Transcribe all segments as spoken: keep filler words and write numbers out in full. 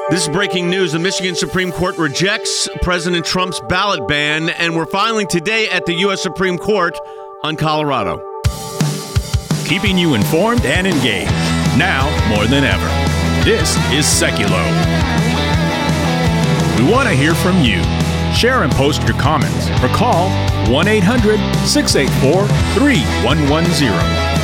This is breaking news. The Michigan Supreme Court rejects President Trump's ballot ban, and we're filing today at the U S Supreme Court on Colorado. Keeping you informed and engaged, now more than ever. This is Seculo. We want to hear from you. Share and post your comments or call one eight hundred six eight four three one one zero.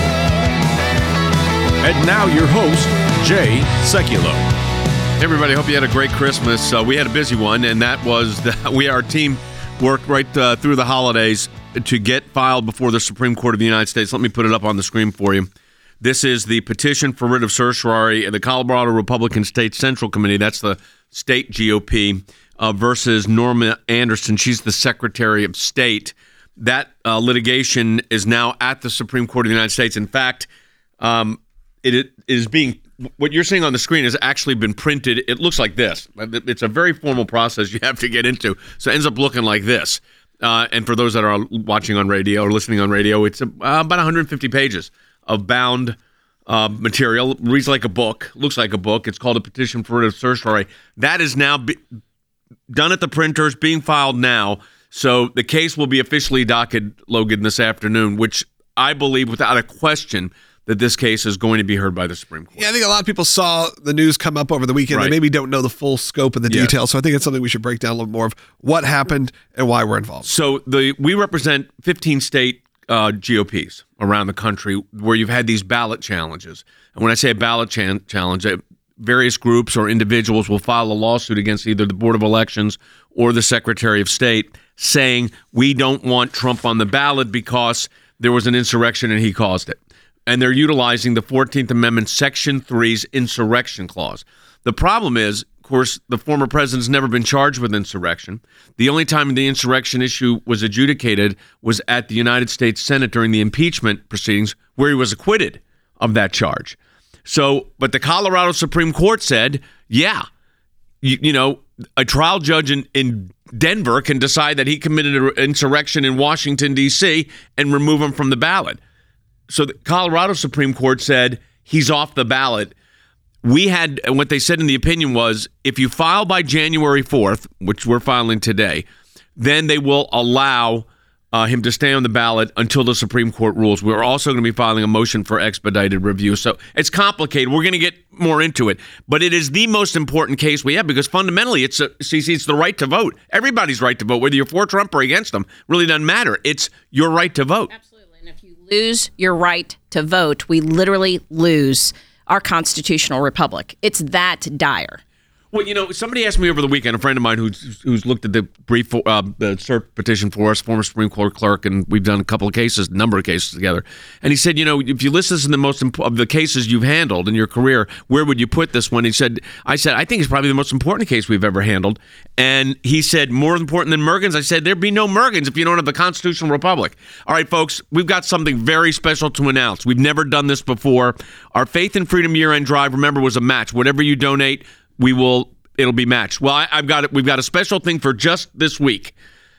And now your host, Jay Seculo. Hey everybody, hope you had a great Christmas. Uh, we had a busy one, and that was that we, our team, worked right uh, through the holidays to get filed before the Supreme Court of the United States. Let me put it up on the screen for you. This is the petition for writ of certiorari of the Colorado Republican State Central Committee. That's the state G O P uh, versus Norma Anderson. She's the Secretary of State. That uh, litigation is now at the Supreme Court of the United States. In fact, um, it, it is being... What you're seeing on the screen has actually been printed. It looks like this. It's a very formal process you have to get into. So it ends up looking like this. Uh, and for those that are watching on radio or listening on radio, it's uh, about one hundred fifty pages of bound uh, material. Reads like a book. Looks like a book. It's called a petition for writ of certiorari. That is now be- done at the printers, being filed now. So the case will be officially docket, Logan, this afternoon, which I believe without a question that this case is going to be heard by the Supreme Court. Yeah, I think a lot of people saw the news come up over the weekend. Right. They maybe don't know the full scope of the Yes. details. So I think it's something we should break down a little more of what happened and why we're involved. So the we represent fifteen state uh, G O Ps around the country where you've had these ballot challenges. And when I say a ballot chan- challenge, uh, various groups or individuals will file a lawsuit against either the Board of Elections or the Secretary of State saying, we don't want Trump on the ballot because there was an insurrection and he caused it. And they're utilizing the fourteenth Amendment, Section three's insurrection clause. The problem is, of course, the former president's never been charged with insurrection. The only time the insurrection issue was adjudicated was at the United States Senate during the impeachment proceedings, where he was acquitted of that charge. So, but the Colorado Supreme Court said, yeah, you, you know, a trial judge in, in Denver can decide that he committed an insurrection in Washington, D C, and remove him from the ballot. So the Colorado Supreme Court said he's off the ballot. We had, and what they said in the opinion was, if you file by January fourth, which we're filing today, then they will allow uh, him to stay on the ballot until the Supreme Court rules. We're also going to be filing a motion for expedited review. So it's complicated. We're going to get more into it. But it is the most important case we have because fundamentally, it's a, C C, it's the right to vote. Everybody's right to vote, whether you're for Trump or against him, really doesn't matter. It's your right to vote. Absolutely. And if you lose your right to vote, we literally lose our constitutional republic. It's that dire. Well, you know, somebody asked me over the weekend, a friend of mine who's who's looked at the brief, for, uh, the cert petition for us, former Supreme Court clerk, and we've done a couple of cases, a number of cases together. And he said, you know, if you list this in the most imp- of the cases you've handled in your career, where would you put this one? He said, I said, I think it's probably the most important case we've ever handled. And he said, more important than Mergens? I said, there'd be no Mergens if you don't have the constitutional republic. All right, folks, we've got something very special to announce. We've never done this before. Our Faith and Freedom year-end drive, remember, was a match. Whatever you donate, we will... it'll be matched. Well, I, I've got it. We've got a special thing for just this week.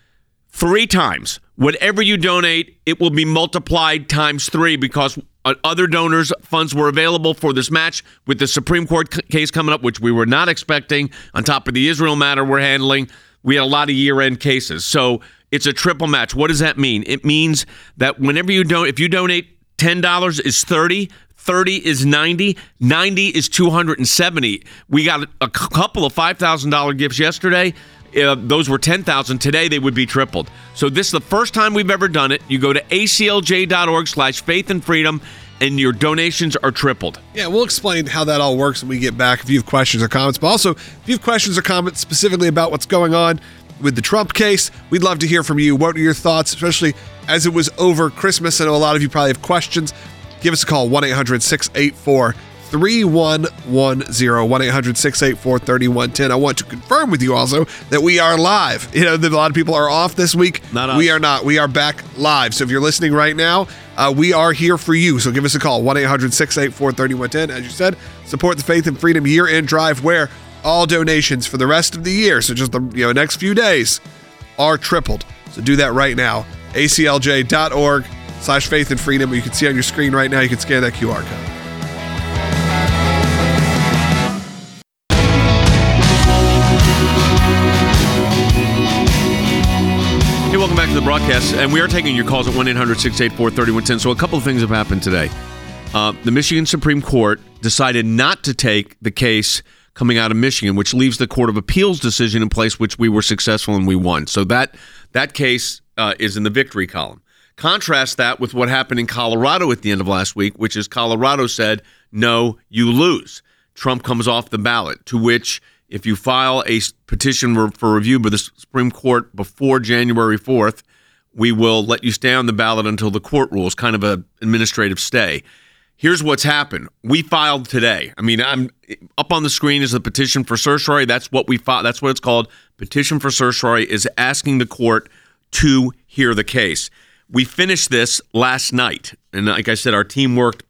Three times. Whatever you donate, it will be multiplied times three because uh, other donors' funds were available for this match with the Supreme Court c- case coming up, which we were not expecting. On top of the Israel matter we're handling, we had a lot of year-end cases. So it's a triple match. What does that mean? It means that whenever you don't, if you donate ten dollars is thirty dollars. thirty is ninety, ninety is two hundred seventy. We got a couple of five thousand dollars gifts yesterday. Uh, those were ten thousand. Today they would be tripled. So this is the first time we've ever done it. You go to A C L J dot org slash faith and freedom and your donations are tripled. Yeah, we'll explain how that all works when we get back if you have questions or comments. But also, if you have questions or comments specifically about what's going on with the Trump case, we'd love to hear from you. What are your thoughts, especially as it was over Christmas? I know a lot of you probably have questions. Give us a call, one eight hundred six eight four three one one zero, one eight hundred six eight four three one one zero. I want to confirm with you also that we are live. You know, that a lot of people are off this week. Not us. We are not. We are back live. So if you're listening right now, uh, we are here for you. So give us a call, one eight hundred six eight four three one one zero. As you said, support the Faith and Freedom year-end drive where all donations for the rest of the year, so just the you know next few days, are tripled. So do that right now. A C L J dot org slash faith and freedom. You can see on your screen right now. You can scan that Q R code. to the broadcast, and we are taking your calls at one eight hundred six eight four three one one zero. So a couple of things have happened today. Uh, the Michigan Supreme Court decided not to take the case coming out of Michigan, which leaves the Court of Appeals decision in place, which we were successful and we won. So that that case uh, is in the victory column. Contrast that with what happened in Colorado at the end of last week, which is Colorado said, no, you lose. Trump comes off the ballot, to which if you file a petition for review by the Supreme Court before January fourth, we will let you stay on the ballot until the court rules, kind of an administrative stay. Here's what's happened. We filed today. I mean, I'm up on the screen is the petition for certiorari. That's what we filed. That's what it's called. Petition for certiorari is asking the court to hear the case. We finished this last night, and like I said, our team worked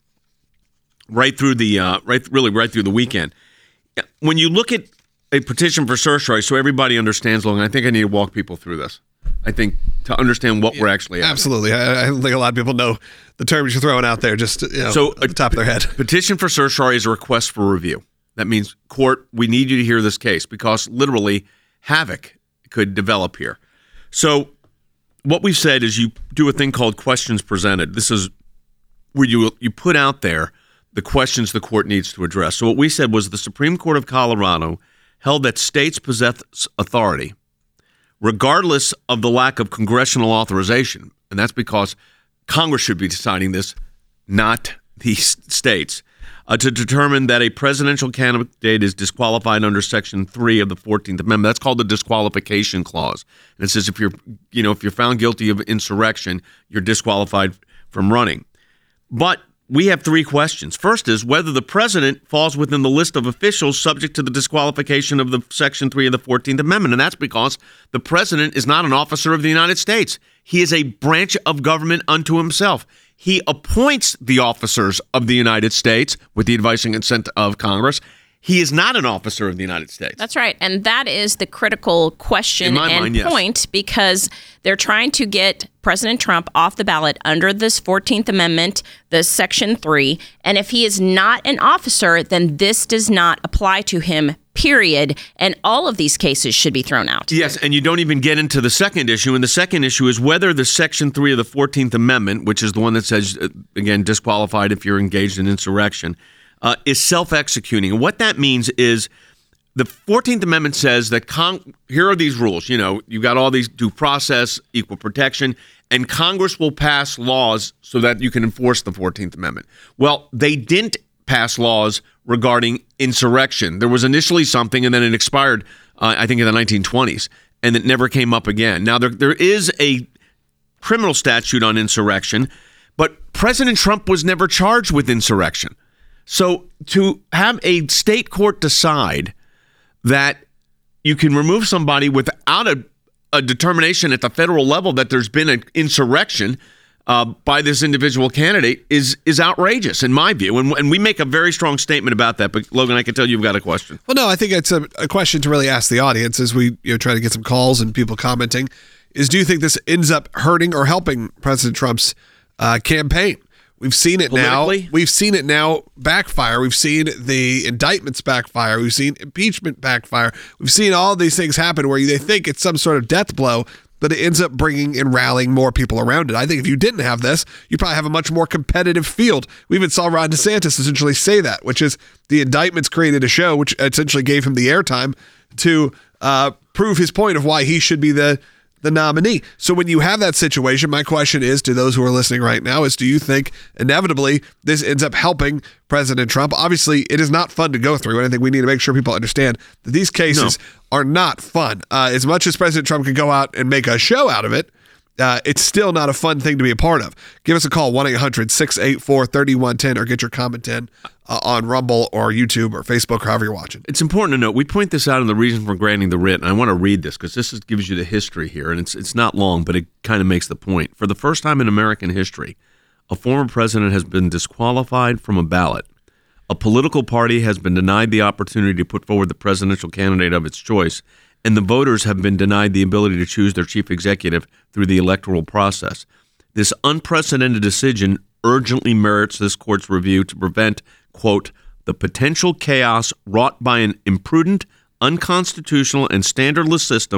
right through the uh, right, really right through the weekend. When you look at a petition for certiorari, so everybody understands, Logan, I think I need to walk people through this. I think to understand what yeah, we're actually at. Absolutely. I, I don't think a lot of people know the terms you're throwing out there just you know, so at the top of their head. Petition for certiorari is a request for review. That means, court, we need you to hear this case because literally havoc could develop here. So what we've said is you do a thing called questions presented. This is where you you put out there the questions the court needs to address. So what we said was the Supreme Court of Colorado held that states possess authority regardless of the lack of congressional authorization. And that's because Congress should be deciding this, not the states, uh, to determine that a presidential candidate is disqualified under Section three of the fourteenth Amendment. That's called the disqualification clause. And it says if you're, you know, if you're found guilty of insurrection, you're disqualified from running. But we have three questions. First is whether the president falls within the list of officials subject to the disqualification of the Section three of the fourteenth Amendment. And that's because the president is not an officer of the United States. He is a branch of government unto himself. He appoints the officers of the United States with the advice and consent of Congress. He is not an officer of the United States. That's right. And that is the critical question and mind, yes. point, because they're trying to get President Trump off the ballot under this fourteenth Amendment, the Section three. And if he is not an officer, then this does not apply to him, period. And all of these cases should be thrown out. Yes, and you don't even get into the second issue. And the second issue is whether the Section three of the fourteenth Amendment, which is the one that says, again, disqualified if you're engaged in insurrection, Uh, is self-executing. And what that means is the fourteenth Amendment says that con- here are these rules. You know, you got all these due process, equal protection, and Congress will pass laws so that you can enforce the fourteenth Amendment. Well, they didn't pass laws regarding insurrection. There was initially something, and then it expired, uh, I think, in the nineteen twenties, and it never came up again. Now, there there is a criminal statute on insurrection, but President Trump was never charged with insurrection. So to have a state court decide that you can remove somebody without a, a determination at the federal level that there's been an insurrection uh, by this individual candidate is is outrageous in my view. And, and we make a very strong statement about that. But Logan, I can tell you've got a question. Well, no, I think it's a, a question to really ask the audience as we you know try to get some calls and people commenting is, do you think this ends up hurting or helping President Trump's uh, campaign? We've seen it now. We've seen it now backfire. We've seen the indictments backfire. We've seen impeachment backfire. We've seen all these things happen where they think it's some sort of death blow, but it ends up bringing and rallying more people around it. I think if you didn't have this, you probably have a much more competitive field. We even saw Ron DeSantis essentially say that, which is the indictments created a show, which essentially gave him the airtime to uh, prove his point of why he should be the the nominee. So when you have that situation, my question is to those who are listening right now is, do you think inevitably this ends up helping President Trump? Obviously, it is not fun to go through, and I think we need to make sure people understand that these cases no. are not fun. Uh, as much as President Trump can go out and make a show out of it, uh, it's still not a fun thing to be a part of. Give us a call, one eight hundred six eight four three one one zero, or get your comment in uh, on Rumble or YouTube or Facebook, however you're watching. It's important to note, we point this out in the reason for granting the writ, and I want to read this because this is, gives you the history here, and it's it's not long, but it kind of makes the point. For the first time in American history, a former president has been disqualified from a ballot. A political party has been denied the opportunity to put forward the presidential candidate of its choice, and the voters have been denied the ability to choose their chief executive through the electoral process. This unprecedented decision urgently merits this court's review to prevent, quote, the potential chaos wrought by an imprudent, unconstitutional, and standardless system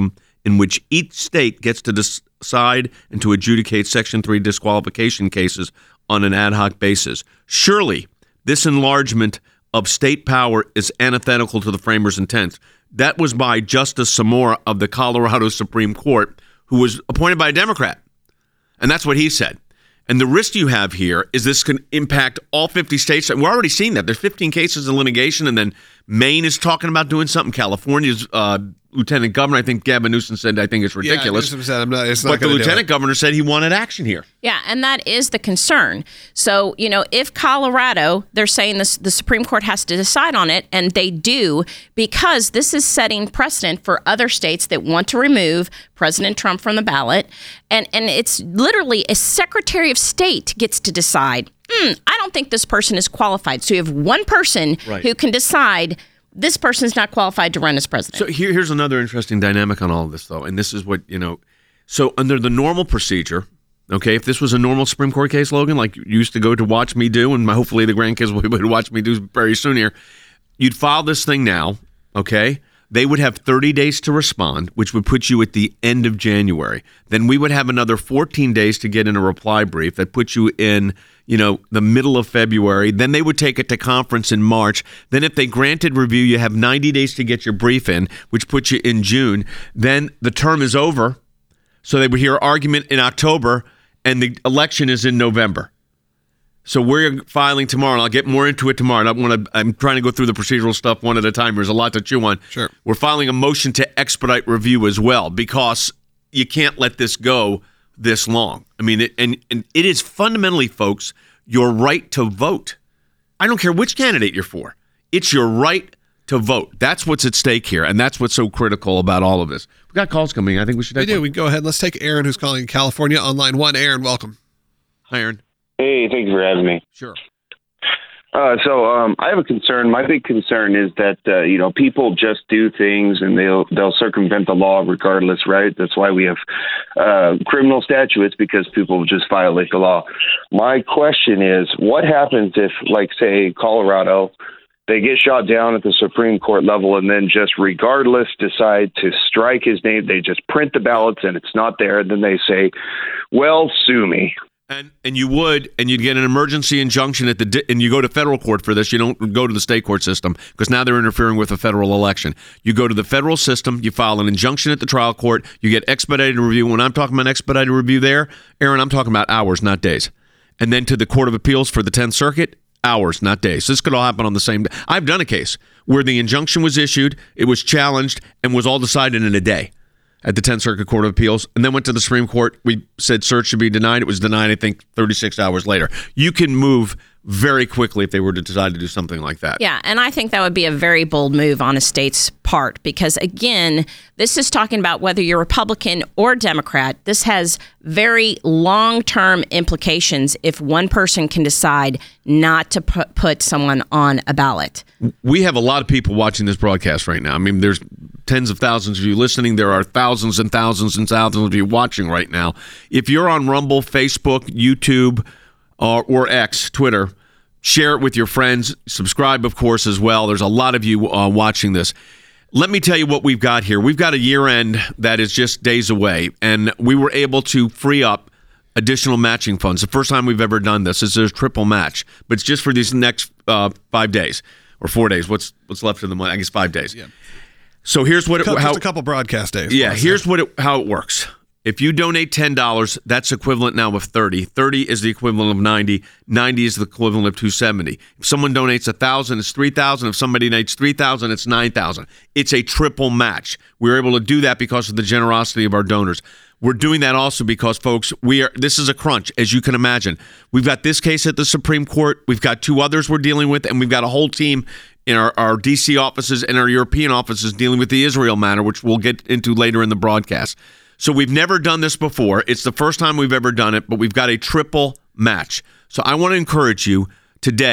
in which each state gets to decide and to adjudicate Section three disqualification cases on an ad hoc basis. Surely, this enlargement of state power is antithetical to the framers' intent. That was by Justice Samora of the Colorado Supreme Court, who was appointed by a Democrat. And that's what he said. And the risk you have here is this can impact all fifty states. We're already seeing that. There's fifteen cases in litigation, and then Maine is talking about doing something. California's uh, lieutenant governor, I think Gavin Newsom said, I think it's ridiculous. Yeah, Newsom said, I'm not, it's not but the gonna do lieutenant it. governor said he wanted action here. Yeah, and that is the concern. So, you know, if Colorado, they're saying this, the Supreme Court has to decide on it, and they do, because this is setting precedent for other states that want to remove President Trump from the ballot. And, and it's literally a Secretary of State gets to decide, mm, I don't think this person is qualified. So you have one person Right. who can decide this person's not qualified to run as president. So here, here's another interesting dynamic on all of this, though, and this is what, you know, so under the normal procedure, okay, if this was a normal Supreme Court case, Logan, like you used to go to watch me do, and hopefully the grandkids will be able to watch me do very soon here, you'd file this thing now, okay? They would have thirty days to respond, which would put you at the end of January. Then we would have another fourteen days to get in a reply brief that puts you in, you know, the middle of February. Then they would take it to conference in March. Then if they granted review, you have ninety days to get your brief in, which puts you in June. Then the term is over. So they would hear argument in October, and the election is in November. So we're filing tomorrow, and I'll get more into it tomorrow. I don't want to, I'm trying to go through the procedural stuff one at a time. There's a lot to chew on. Sure. We're filing a motion to expedite review as well, because you can't let this go this long. I mean, it, and, and it is fundamentally, folks, your right to vote. I don't care which candidate you're for. It's your right to vote. That's what's at stake here, and that's what's so critical about all of this. We've got calls coming. I think we should take We do. one. We go ahead. Let's take Aaron, who's calling in California on line one. Aaron, welcome. Hi, Aaron. Hey, thank you for having me. Sure. Uh, so um, I have a concern. My big concern is that uh, you know people just do things and they'll they'll circumvent the law regardless, right? That's why we have uh, criminal statutes, because people just violate the law. My question is, what happens if, like, say, Colorado, they get shot down at the Supreme Court level and then just regardless decide to strike his name? They just print the ballots and it's not there. And then they say, well, sue me. And and you would, and you'd get an emergency injunction at the, di- and you go to federal court for this. You don't go to the state court system, because now they're interfering with a federal election. You go to the federal system, you file an injunction at the trial court, you get expedited review. When I'm talking about expedited review there, Aaron, I'm talking about hours, not days. And then to the Court of Appeals for the tenth Circuit, hours, not days. This could all happen on the same day. I've done a case where the injunction was issued, it was challenged, and was all decided in a day at the tenth Circuit Court of Appeals, and then went to the Supreme Court. We said search should be denied. It was denied, I think, thirty-six hours later. You can move very quickly if they were to decide to do something like that. Yeah, and I think that would be a very bold move on a state's part, because, again, this is talking about whether you're Republican or Democrat. This has very long-term implications if one person can decide not to put, put someone on a ballot. We have a lot of people watching this broadcast right now. I mean, there's tens of thousands of you listening. There are thousands and thousands and thousands of you watching right now. If you're on Rumble, Facebook, YouTube, or, or X, Twitter, share it with your friends. Subscribe, of course, as well. There's a lot of you uh, watching this. Let me tell you what we've got here. We've got a year end that is just days away, and we were able to free up additional matching funds. The first time we've ever done this. It's a triple match, but it's just for these next uh, five days or four days. What's what's left of the month? I guess five days. Yeah. So here's what it, Just how a couple broadcast days. yeah. Here's what it, how it works. If you donate ten dollars, that's equivalent now of thirty. thirty is the equivalent of ninety. ninety is the equivalent of two hundred seventy. If someone donates one thousand, it's three thousand. If somebody donates three thousand, it's nine thousand. It's a triple match. We were able to do that because of the generosity of our donors. We're doing that also because, folks, we are. This is a crunch, as you can imagine. We've got this case at the Supreme Court. We've got two others we're dealing with, and we've got a whole team in our, our D C offices and our European offices dealing with the Israel matter, which we'll get into later in the broadcast. So we've never done this before. It's the first time we've ever done it, but we've got a triple match. So I want to encourage you today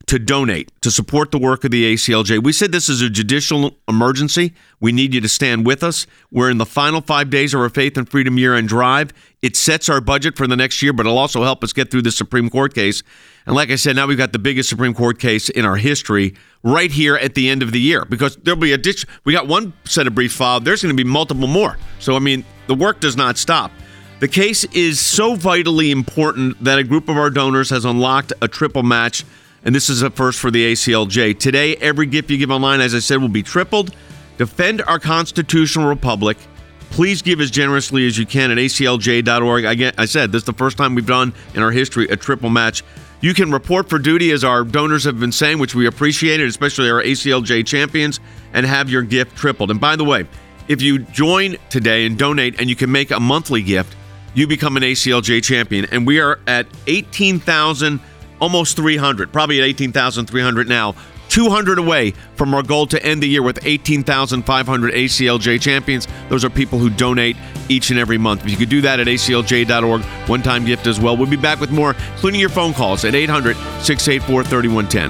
to donate, to support the work of the A C L J. We said this is a judicial emergency. We need you to stand with us. We're in the final five days of our Faith and Freedom year-end drive. It sets our budget for the next year, but it'll also help us get through the Supreme Court case. And like I said, now we've got the biggest Supreme Court case in our history right here at the end of the year, because there'll be a ditch. We got one set of briefs filed. There's going to be multiple more. So, I mean, the work does not stop. The case is so vitally important that a group of our donors has unlocked a triple match. And this is a first for the A C L J. Today, every gift you give online, as I said, will be tripled. Defend our constitutional republic. Please give as generously as you can at A C L J dot org. Again, I said, this is the first time we've done in our history a triple match. You can report for duty, as our donors have been saying, which we appreciated, especially our A C L J champions, and have your gift tripled. And by the way, if you join today and donate and you can make a monthly gift, you become an A C L J champion. And we are at eighteen thousand, almost three hundred, probably at eighteen thousand three hundred now, two hundred away from our goal to end the year with eighteen thousand five hundred A C L J champions. Those are people who donate each and every month. If you could do that at A C L J dot org, one-time gift as well. We'll be back with more, including your phone calls at eight hundred, six eight four, three one one zero.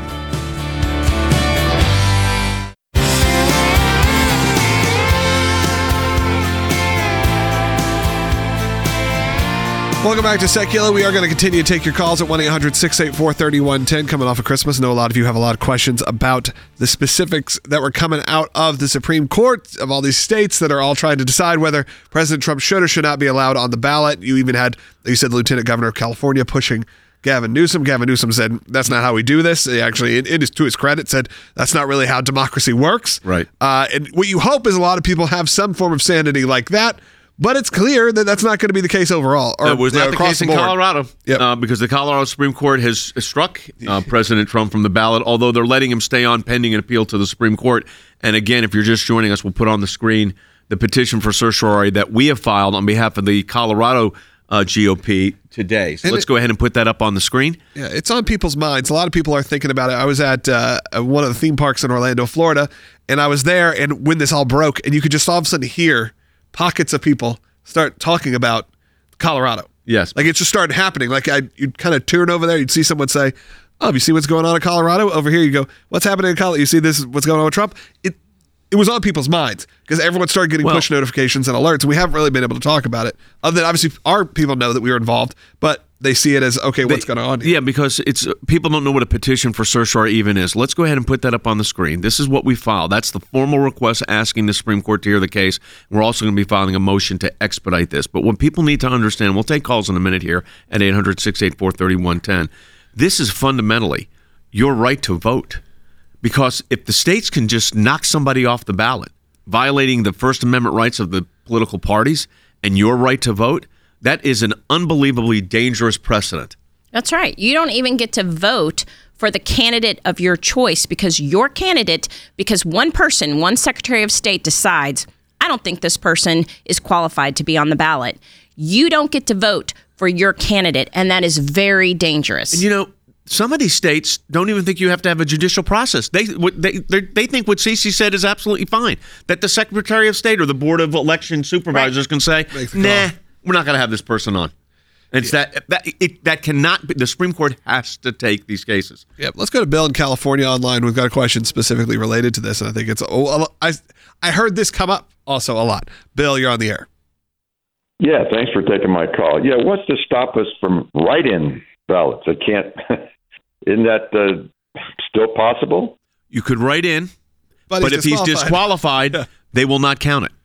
Welcome back to Secular. We are going to continue to take your calls at one eight hundred, six eight four, three one one zero. Coming off of Christmas, I know a lot of you have a lot of questions about the specifics that were coming out of the Supreme Court of all these states that are all trying to decide whether President Trump should or should not be allowed on the ballot. You even had, you said, the Lieutenant Governor of California pushing Gavin Newsom. Gavin Newsom said, that's not how we do this. He actually, it is to his credit, said that's not really how democracy works. Right. Uh, and what you hope is a lot of people have some form of sanity like that. But it's clear that that's not going to be the case overall. Or, that was not the case in Colorado, yep. uh, because the Colorado Supreme Court has struck uh, President Trump from the ballot, although they're letting him stay on pending an appeal to the Supreme Court. And again, if you're just joining us, we'll put on the screen the petition for certiorari that we have filed on behalf of the Colorado uh, G O P today. So and let's it, go ahead and put that up on the screen. Yeah, it's on people's minds. A lot of people are thinking about it. I was at uh, one of the theme parks in Orlando, Florida, and I was there, and when this all broke, and you could just all of a sudden hear pockets of people start talking about Colorado. Yes. Like it just started happening. Like I, you'd kind of turn over there, you'd see someone say, oh, have you seen what's going on in Colorado? Over here you go, what's happening in Colorado? You see this, what's going on with Trump? It it was on people's minds because everyone started getting well, push notifications and alerts. And we haven't really been able to talk about it. Other than obviously our people know that we were involved, but they see it as, okay, what's they, going on here? Yeah, because it's people don't know what a petition for certiorari even is. Let's go ahead and put that up on the screen. This is what we filed. That's the formal request asking the Supreme Court to hear the case. We're also going to be filing a motion to expedite this. But what people need to understand, we'll take calls in a minute here at eight hundred, six eight four, three one one zero. This is fundamentally your right to vote. Because if the states can just knock somebody off the ballot, violating the First Amendment rights of the political parties and your right to vote, that is an unbelievably dangerous precedent. That's right. You don't even get to vote for the candidate of your choice because your candidate, because one person, one Secretary of State decides, I don't think this person is qualified to be on the ballot. You don't get to vote for your candidate, and that is very dangerous. And you know, some of these states don't even think you have to have a judicial process. They they they think what Cece said is absolutely fine, that the Secretary of State or the Board of Election Supervisors right. can say, nah, we're not going to have this person on. And it's yeah. that that it, that cannot be. The Supreme Court has to take these cases. Yeah, let's go to Bill in California online. We've got a question specifically related to this, and I think it's. Oh, I I heard this come up also a lot. Bill, you're on the air. Yeah, thanks for taking my call. Yeah, what's to stop us from write-in ballots? I can't. Isn't that uh, still possible? You could write in, but, but he's if he's disqualified, they will not count it.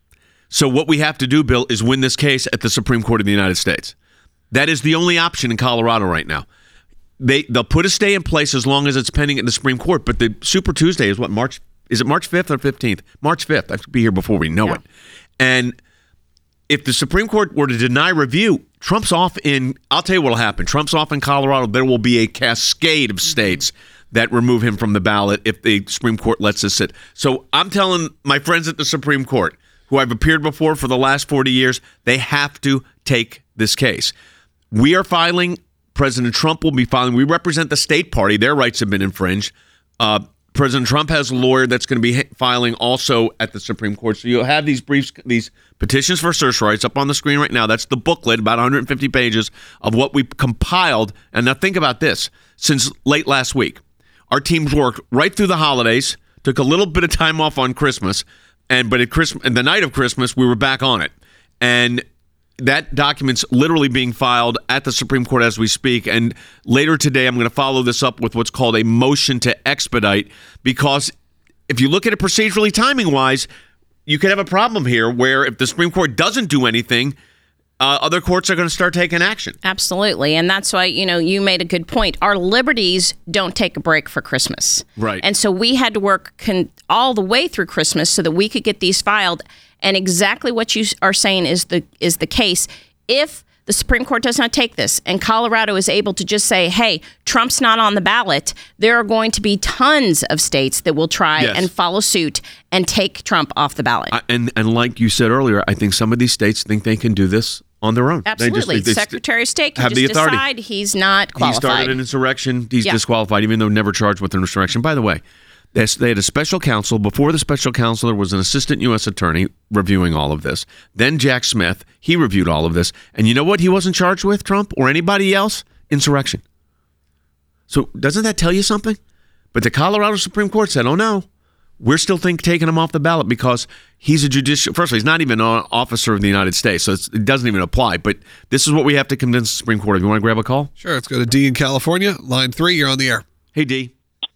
So what we have to do, Bill, is win this case at the Supreme Court of the United States. That is the only option in Colorado right now. They they'll put a stay in place as long as it's pending at the Supreme Court. But the Super Tuesday is what March is it March fifth or fifteenth? March fifth. I should be here before we know yeah. it. And if the Supreme Court were to deny review, Trump's off in, I'll tell you what will happen. Trump's off in Colorado. There will be a cascade of states that remove him from the ballot if the Supreme Court lets us sit. So I'm telling my friends at the Supreme Court, who I've appeared before for the last forty years, they have to take this case. We are filing, President Trump will be filing, we represent the state party, their rights have been infringed. Uh, President Trump has a lawyer that's going to be filing also at the Supreme Court. So you'll have these briefs, these petitions for certiorari. It's up on the screen right now. That's the booklet, about one hundred fifty pages of what we compiled. And now think about this. Since late last week, Our teams worked right through the holidays, took a little bit of time off on Christmas, and but at Christmas, and the night of Christmas, we were back on it. And that document's literally being filed at the Supreme Court as we speak. And later today, I'm going to follow this up with what's called a motion to expedite, because if you look at it procedurally, timing-wise, you could have a problem here where if the Supreme Court doesn't do anything, uh, other courts are going to start taking action. Absolutely. And that's why, you know, you made a good point. Our liberties don't take a break for Christmas. Right. And so we had to work con- all the way through Christmas so that we could get these filed. And exactly what you are saying is the is the case. If the Supreme Court does not take this and Colorado is able to just say, hey, Trump's not on the ballot, there are going to be tons of states that will try Yes. and follow suit and take Trump off the ballot. I, and and like you said earlier, I think some of these states think they can do this on their own. Absolutely. They just, they Secretary of State can have just the authority. decide he's not He qualified. started an insurrection. He's Yeah. disqualified, even though never charged with an insurrection. By the way, they they had a special counsel. Before the special counsel, there was an assistant U S attorney reviewing all of this. Then Jack Smith, he reviewed all of this. And you know what he wasn't charged with, Trump, or anybody else? Insurrection. So doesn't that tell you something? But the Colorado Supreme Court said, oh, no, we're still think taking him off the ballot because he's a judicial. First of all, he's not even an officer of the United States, so it's, it doesn't even apply. But this is what we have to convince the Supreme Court of. You want to grab a call? Sure, let's go to D in California. Line three, you're on the air. Hey, D.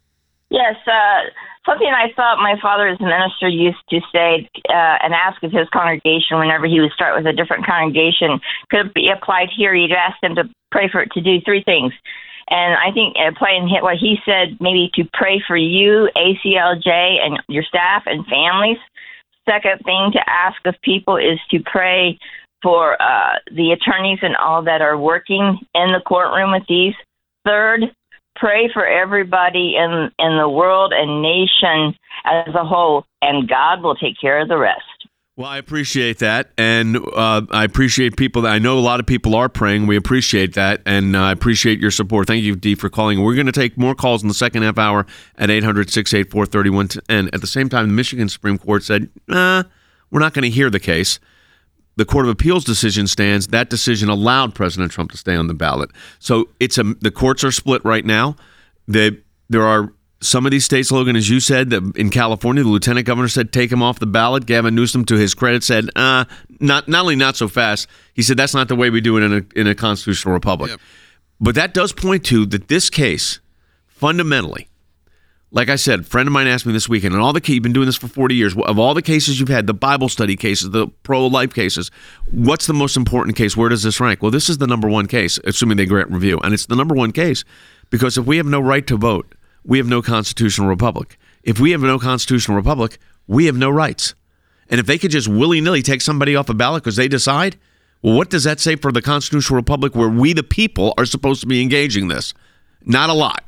Yes, uh, something I thought my father as a minister used to say uh, and ask of his congregation whenever he would start with a different congregation could be applied here. He'd ask them to pray for it to do three things. And I think applying what he said, maybe to pray for you, A C L J, and your staff and families. Second thing to ask of people is to pray for uh, the attorneys and all that are working in the courtroom with these. Third, pray for everybody in, in the world and nation as a whole, and God will take care of the rest. Well, I appreciate that, and uh, I appreciate people. That I know a lot of people are praying. We appreciate that, and uh, I appreciate your support. Thank you, Dee, for calling. We're going to take more calls in the second half hour at eight hundred, six eight four, three one one zero. And at the same time, the Michigan Supreme Court said, nah, we're not going to hear the case. The Court of Appeals decision stands. That decision allowed President Trump to stay on the ballot. So it's a, the courts are split right now. The, there are some of these states, Logan, as you said, that in California, the lieutenant governor said take him off the ballot. Gavin Newsom, to his credit, said, uh, not not only not so fast, he said that's not the way we do it in a, in a constitutional republic. Yep. But that does point to that this case, fundamentally, like I said, a friend of mine asked me this weekend, and all the you've been doing this for forty years, of all the cases you've had, the Bible study cases, the pro-life cases, what's the most important case? Where does this rank? Well, this is the number one case, assuming they grant review. And it's the number one case because if we have no right to vote, we have no constitutional republic. If we have no constitutional republic, we have no rights. And if they could just willy-nilly take somebody off a ballot because they decide, well, what does that say for the constitutional republic where we, the people, are supposed to be engaging this? Not a lot.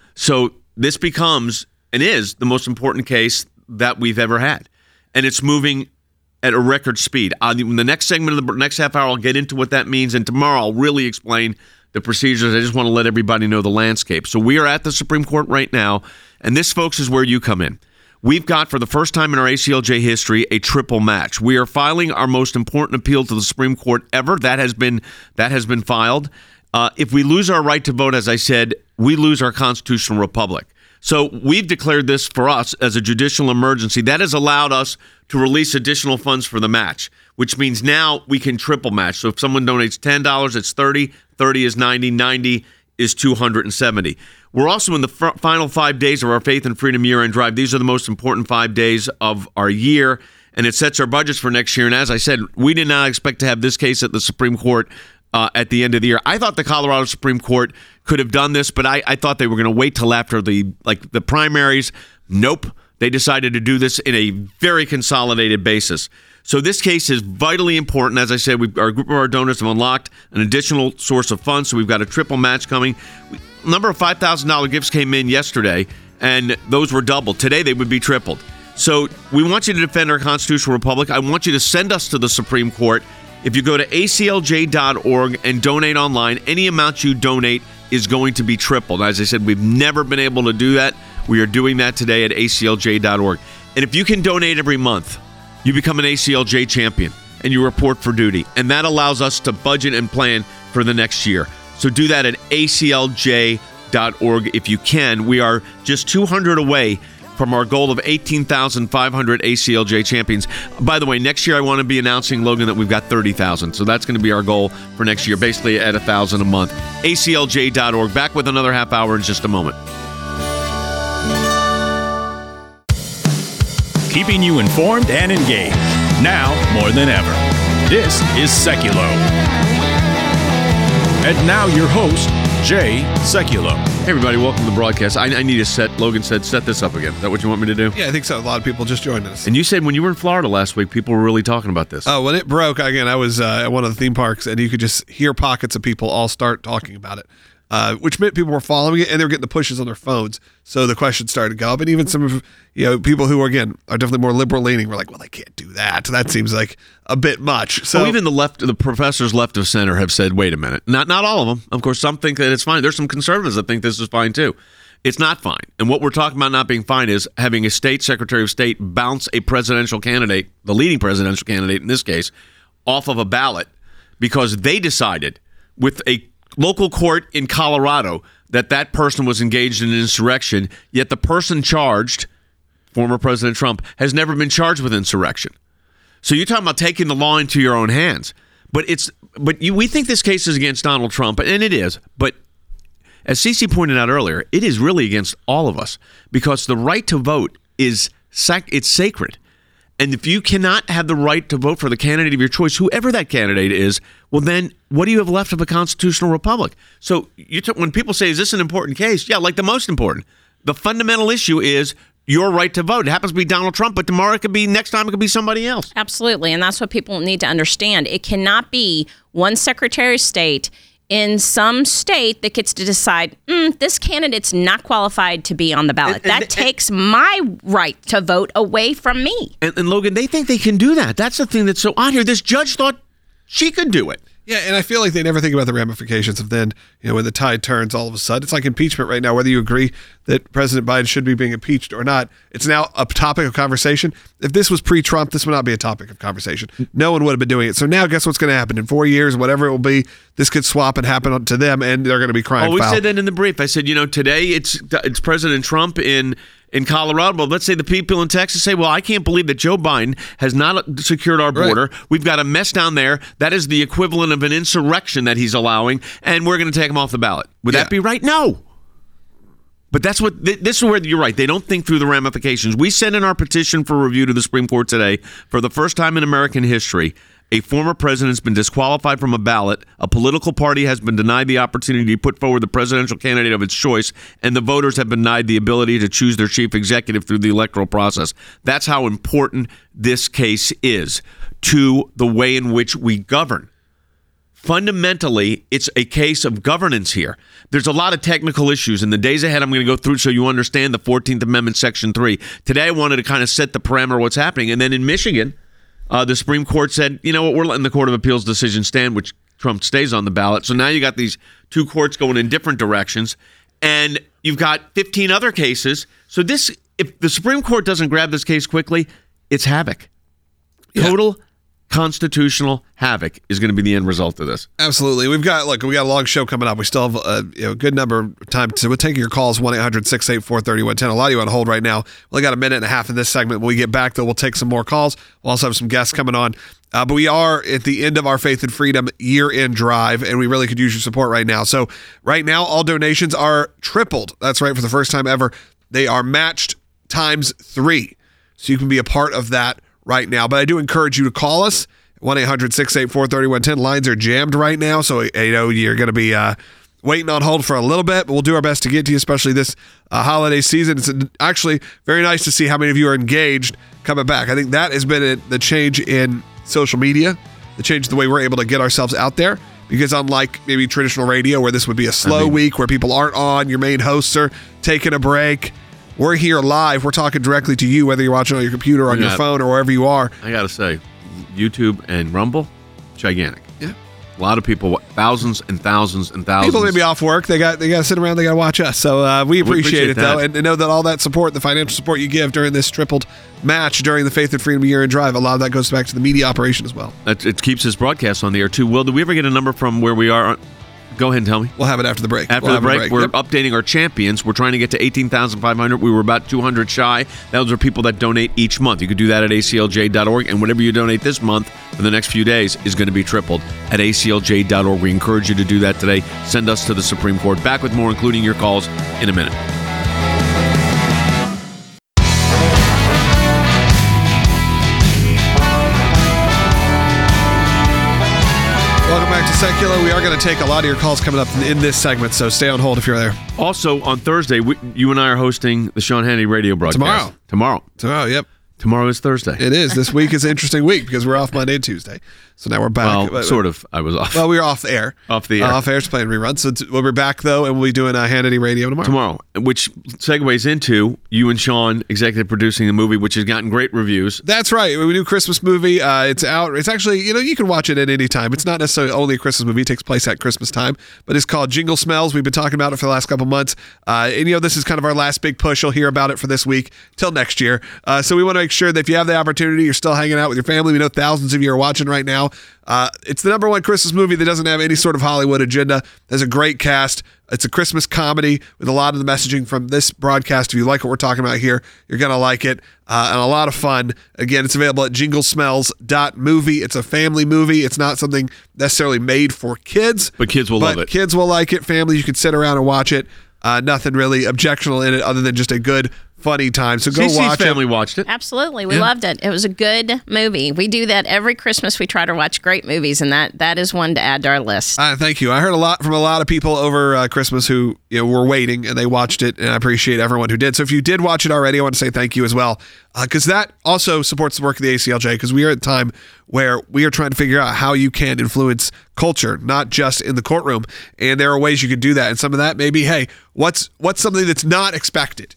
So this becomes and is the most important case that we've ever had. And it's moving at a record speed. Uh, in the next segment of the next half hour, I'll get into what that means. And tomorrow, I'll really explain the procedures. I just want to let everybody know the landscape. So we are at the Supreme Court right now, and this, folks, is where you come in. We've got, for the first time in our A C L J history, a triple match. We are filing our most important appeal to the Supreme Court ever. That has been that has been filed. Uh, if we lose our right to vote, as I said, we lose our constitutional republic. So we've declared this for us as a judicial emergency. That has allowed us to release additional funds for the match, which means now we can triple match. So if someone donates ten dollars, it's thirty dollars, thirty is ninety dollars, ninety dollars is two hundred seventy dollars. We're also in the f- final five days of our Faith and Freedom Year-End Drive. These are the most important five days of our year, and it sets our budgets for next year. And as I said, we did not expect to have this case at the Supreme Court uh, at the end of the year. I thought the Colorado Supreme Court could have done this, but I, I thought they were going to wait till after the like the primaries. Nope. They decided to do this in a very consolidated basis. So this case is vitally important. As I said, we've, our group of our donors have unlocked an additional source of funds, so we've got a triple match coming. A number of five thousand dollars gifts came in yesterday, and those were doubled. Today, they would be tripled. So we want you to defend our constitutional republic. I want you to send us to the Supreme Court. If you go to A C L J dot org and donate online, any amount you donate is going to be tripled. As I said, we've never been able to do that. We are doing that today at A C L J dot org. And if you can donate every month, you become an A C L J champion and you report for duty. And that allows us to budget and plan for the next year. So do that at A C L J dot org if you can. We are just two hundred away from our goal of eighteen thousand five hundred A C L J champions. By the way, next year I want to be announcing, Logan, that we've got thirty thousand. So that's going to be our goal for next year, basically at one thousand a month. A C L J dot org. Back with another half hour in just a moment. Keeping you informed and engaged. Now more than ever. This is Seculo. And now your host, Jay Sekulow. Hey everybody, welcome to the broadcast. I, I need to set, Logan said, set this up again. Is that what you want me to do? Yeah, I think so. A lot of people just joined us. And you said when you were in Florida last week, people were really talking about this. Oh, when it broke, again, I was uh, at one of the theme parks, and you could just hear pockets of people all start talking about it, uh, which meant people were following it, and they were getting the pushes on their phones. So the questions started to go up, and even some of you know people who, again, are definitely more liberal-leaning were like, well, they can't do that. That seems like a bit much. So well, even the left, the professors left of center have said, wait a minute. Not not all of them. Of course, some think that it's fine. There's some conservatives that think this is fine, too. It's not fine. And what we're talking about not being fine is having a state secretary of state bounce a presidential candidate, the leading presidential candidate in this case, off of a ballot because they decided with a local court in Colorado that that person was engaged in an insurrection, yet the person charged, former President Trump, has never been charged with insurrection. So you're talking about taking the law into your own hands. But it's but you, we think this case is against Donald Trump, and it is. But as Cece pointed out earlier, it is really against all of us because the right to vote is sac- it's sacred. And if you cannot have the right to vote for the candidate of your choice, whoever that candidate is, well, then what do you have left of a constitutional republic? So you t- when people say, is this an important case? Yeah, like the most important. The fundamental issue is your right to vote. It happens to be Donald Trump, but tomorrow it could be, next time it could be somebody else. Absolutely. And that's what people need to understand. It cannot be one Secretary of State in some state that gets to decide, mm, this candidate's not qualified to be on the ballot. And, and, that and, takes my right to vote away from me. And, and Logan, they think they can do that. That's the thing that's so odd here. This judge thought she could do it. Yeah, and I feel like they never think about the ramifications of then, you know, when the tide turns all of a sudden. It's like impeachment right now, whether you agree that President Biden should be being impeached or not. It's now a topic of conversation. If this was pre-Trump, this would not be a topic of conversation. No one would have been doing it. So now guess what's going to happen? In four years, whatever it will be, this could swap and happen to them, and they're going to be crying foul. Oh, we foul. said that in the brief. I said, you know, today it's it's President Trump in in Colorado. But let's say the people in Texas say, well, I can't believe that Joe Biden has not secured our border. Right. We've got a mess down there. That is the equivalent of an insurrection that he's allowing, and we're going to take him off the ballot. Would yeah. that be right? No. But that's what this is where you're right. They don't think through the ramifications. We sent in our petition for review to the Supreme Court today. For the first time in American history, a former president has been disqualified from a ballot. A political party has been denied the opportunity to put forward the presidential candidate of its choice, and the voters have been denied the ability to choose their chief executive through the electoral process. That's how important this case is to the way in which we govern. Fundamentally, it's a case of governance here. There's a lot of technical issues. In the days ahead, I'm going to go through so you understand the fourteenth Amendment, Section three. Today, I wanted to kind of set the parameter of what's happening. And then in Michigan, uh, the Supreme Court said, you know what, we're letting the Court of Appeals decision stand, which Trump stays on the ballot. So now you got these two courts going in different directions. And you've got fifteen other cases. So this, if the Supreme Court doesn't grab this case quickly, it's havoc. Yeah. Total constitutional havoc is going to be the end result of this. Absolutely. We've got, look, we got a long show coming up. We still have a, you know, a good number of time. So we're taking your calls, one eight hundred six eight four three one one zero. A lot of you on hold right now. We only got a minute and a half in this segment. When we get back, though, we'll take some more calls. We'll also have some guests coming on. Uh, but we are at the end of our Faith and Freedom year-end drive, and we really could use your support right now. So right now, all donations are tripled. That's right, for the first time ever. They are matched times three. So you can be a part of that right now. But I do encourage you to call us, one eight hundred six eight four three one one zero. Lines are jammed right now, so you know you're going to be uh, waiting on hold for a little bit, but we'll do our best to get to you, especially this uh, holiday season. It's actually very nice to see how many of you are engaged coming back. I think that has been a, the change in social media, the change in the way we're able to get ourselves out there, because unlike maybe traditional radio where this would be a slow I mean, week where people aren't on, your main hosts are taking a break, we're here live. We're talking directly to you, whether you're watching on your computer, on yeah. your phone, or wherever you are. I got to say, YouTube and Rumble, gigantic. Yeah. A lot of people, thousands and thousands and thousands. People may be off work. They got they got to sit around. They got to watch us. So uh, we, appreciate we appreciate it, that. though. And to know that all that support, the financial support you give during this tripled match during the Faith and Freedom Year and Drive, a lot of that goes back to the media operation as well. That, it keeps this broadcast on the air, too. Will, did we ever get a number from where we are Go ahead and tell me. We'll have it after the break. After we'll the break, break. we're Yep. updating our champions. We're trying to get to eighteen thousand five hundred. We were about two hundred shy. Those are people that donate each month. You can do that at A C L J dot org, and whatever you donate this month for the next few days is going to be tripled at A C L J dot org. We encourage you to do that today. Send us to the Supreme Court. Back with more, including your calls, in a minute. Welcome back to Secular. We are going to take a lot of your calls coming up in this segment, so stay on hold if you're there. Also, on Thursday, we, you and I are hosting the Sean Hannity radio broadcast. Tomorrow. Tomorrow. Tomorrow, yep. Tomorrow is Thursday. It is. This week is an interesting week because we're off Monday and Tuesday. So now we're back. Well, sort of. I was off. Well, we were off the air. Off the air. Uh, off air, just playing reruns. So t- we'll be back, though, and we'll be doing uh, Hannity Radio tomorrow. Tomorrow, which segues into you and Sean executive producing a movie which has gotten great reviews. That's right. We do Christmas movie. Uh, it's out. It's actually, you know, you can watch it at any time. It's not necessarily only a Christmas movie. It takes place at Christmas time, but it's called Jingle Smells. We've been talking about it for the last couple months. Uh, and, you know, this is kind of our last big push. You'll hear about it for this week till next year. Uh, so we want to make sure that if you have the opportunity, you're still hanging out with your family. We know thousands of you are watching right now. Uh, it's the number one Christmas movie that doesn't have any sort of Hollywood agenda. There's a great cast. It's a Christmas comedy with a lot of the messaging from this broadcast. If you like what we're talking about here, you're going to like it. Uh, and a lot of fun. Again, it's available at jingle smells dot movie. It's a family movie. It's not something necessarily made for kids. But kids will but love it. Kids will like it. Families, you can sit around and watch it. Uh, nothing really objectionable in it other than just a good, funny time. So go C C's watch family it. watched it. Absolutely. We Yeah. loved it. It was a good movie. We do that every Christmas. We try to watch great movies, and that that is one to add to our list. Uh, thank you. I heard a lot from a lot of people over uh, Christmas who you know were waiting and they watched it, and I appreciate everyone who did. So if you did watch it already, I want to say thank you as well, because uh, that also supports the work of the A C L J, because we are at a time where we are trying to figure out how you can influence culture, not just in the courtroom, and there are ways you can do that. And some of that may be, hey, what's what's something that's not expected?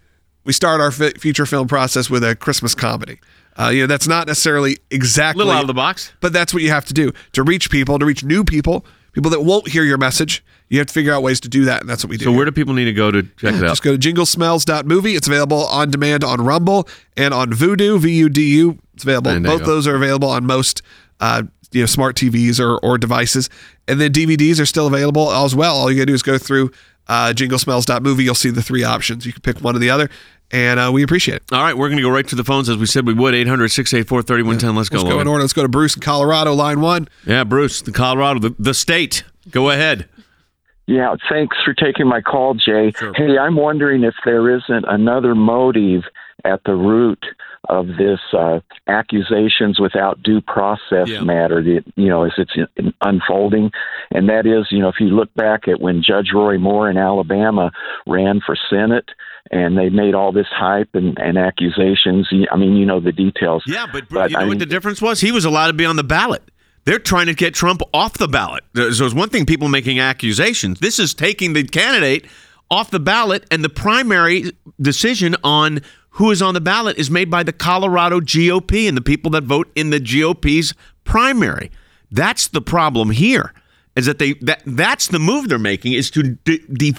We start our f- feature film process with a Christmas comedy. Uh, you know, that's not necessarily exactly A little out of the box. but that's what you have to do to reach people, to reach new people, people that won't hear your message. You have to figure out ways to do that, and that's what we do. So where do people need to go to check it out? Just go to jingle smells dot movie. It's available on demand on Rumble and on Vudu, V U D U. It's available. And there you Both go. those are available on most uh, you know smart T Vs or, or devices. And then D V Ds are still available as well. All you got to do is go through uh, jingle smells dot movie. You'll see the three options. You can pick one or the other. And uh, we appreciate it. All right, we're going to go right to the phones as we said we would. eight hundred, six eight four, three one one zero. Let's go. Let's go in Logan. order. Let's go to Bruce in Colorado, line one. Yeah, Bruce, the Colorado, the, the state. Go ahead. Yeah, thanks for taking my call, Jay. Sure. Hey, I'm wondering if there isn't another motive at the root of this uh, accusations without due process Yeah. matter that, you know, as it's in- unfolding. And that is, you know, if you look back at when Judge Roy Moore in Alabama ran for Senate and they made all this hype and, and accusations, I mean, you know the details. Yeah, but, But you know I what mean- the difference was? He was allowed to be on the ballot. They're trying to get Trump off the ballot. So it's one thing people making accusations. This is taking the candidate off the ballot, and the primary decision on who is on the ballot is made by the Colorado G O P and the people that vote in the G O P's primary. That's the problem here, is that they that that's the move they're making, is to de- de-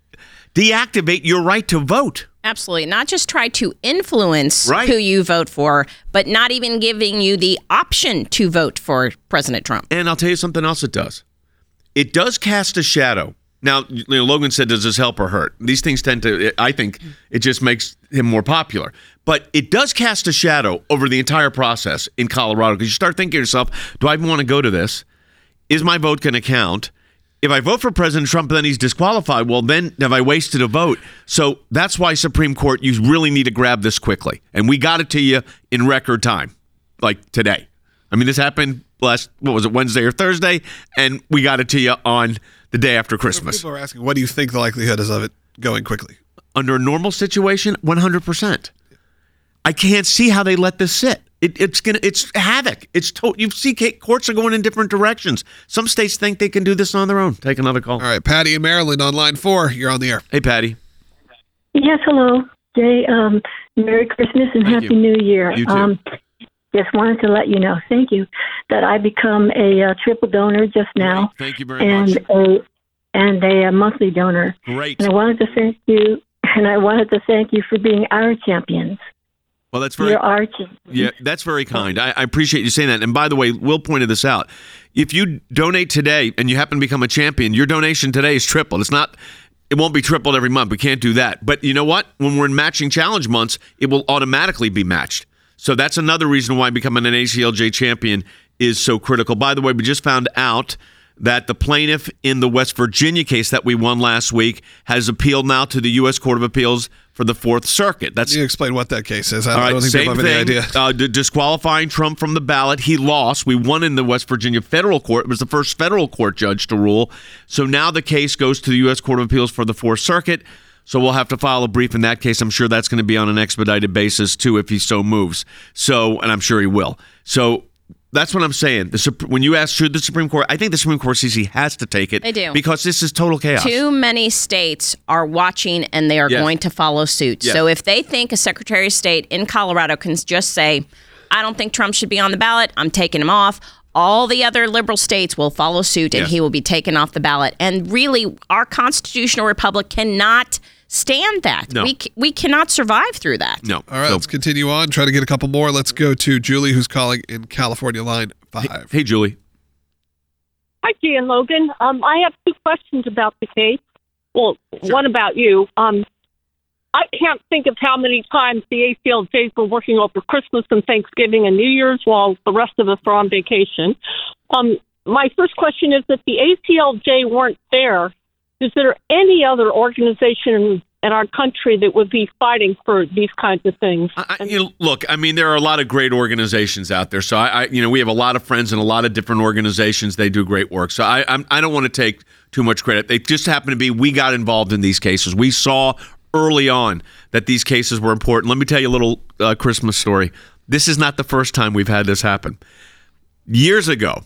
deactivate your right to vote. Absolutely. Not just try to influence Right. who you vote for, but not even giving you the option to vote for President Trump. And I'll tell you something else it does. It does cast a shadow. Now, you know, Logan said, does this help or hurt? These things tend to, I think it just makes him more popular. But it does cast a shadow over the entire process in Colorado, because you start thinking to yourself, do I even want to go to this? Is my vote going to count? If I vote for President Trump and then he's disqualified, well, then have I wasted a vote? So that's why, Supreme Court, you really need to grab this quickly. And we got it to you in record time, like today. I mean, this happened last, what was it, Wednesday or Thursday? And we got it to you on the day after Christmas. People are asking, what do you think the likelihood is of it going quickly? Under a normal situation, one hundred percent. I can't see how they let this sit. It, it's gonna. It's havoc. It's to, you see, courts are going in different directions. Some states think they can do this on their own. Take another call. All right, Patty in Maryland on line four. You're on the air. Hey, Patty. Yes, hello, Jay. Um, Merry Christmas and Thank Happy you. New Year. You too. Um, just wanted to let you know, thank you, that I become a uh, triple donor just now, Thank you very and much. a and a, uh monthly donor. Great. And I wanted to thank you, and I wanted to thank you for being our champions. Well, that's very Dear Archie. yeah, that's very kind. I, I appreciate you saying that. And by the way, Will pointed this out. If you donate today and you happen to become a champion, your donation today is tripled. It's not. It won't be tripled every month. We can't do that. But you know what? When we're in matching challenge months, it will automatically be matched. So that's another reason why becoming an A C L J champion is so critical. By the way, we just found out that the plaintiff in the West Virginia case that we won last week has appealed now to the U S Court of Appeals for the Fourth Circuit. That's Can you explain what that case is? I, all right, I don't think same people have any thing. idea. Uh, d- disqualifying Trump from the ballot. He lost. We won in the West Virginia federal court. It was the first federal court judge to rule. So now the case goes to the U S Court of Appeals for the Fourth Circuit. So we'll have to file a brief in that case. I'm sure that's going to be on an expedited basis too if he so moves. So, and I'm sure he will. So that's what I'm saying. The, when you ask, should the Supreme Court, I think the Supreme Court sees he has to take it. They do. Because this is total chaos. Too many states are watching and they are Yes. going to follow suit. Yes. So if they think a Secretary of State in Colorado can just say, I don't think Trump should be on the ballot, I'm taking him off, all the other liberal states will follow suit and Yes. he will be taken off the ballot. And really, our constitutional republic cannot stand that. No. We c- we cannot survive through that. No. All right, So- let's continue on. Try to get a couple more. Let's go to Julie, who's calling in California, line five. Hey, Julie. Hi, Jay and Logan. Um, I have two questions about the case. Well, one about you. Um, I can't think of how many times the A C L Js were working over Christmas and Thanksgiving and New Year's while the rest of us are on vacation. Um, my first question is, if the A C L J weren't there, is there any other organization in our country that would be fighting for these kinds of things? I, you know, look, I mean, there are a lot of great organizations out there. So I, I, you know, we have a lot of friends in a lot of different organizations. They do great work. So I, I'm, I don't want to take too much credit. They just happen to be. We got involved in these cases. We saw early on that these cases were important. Let me tell you a little uh, Christmas story. This is not the first time we've had this happen. Years ago,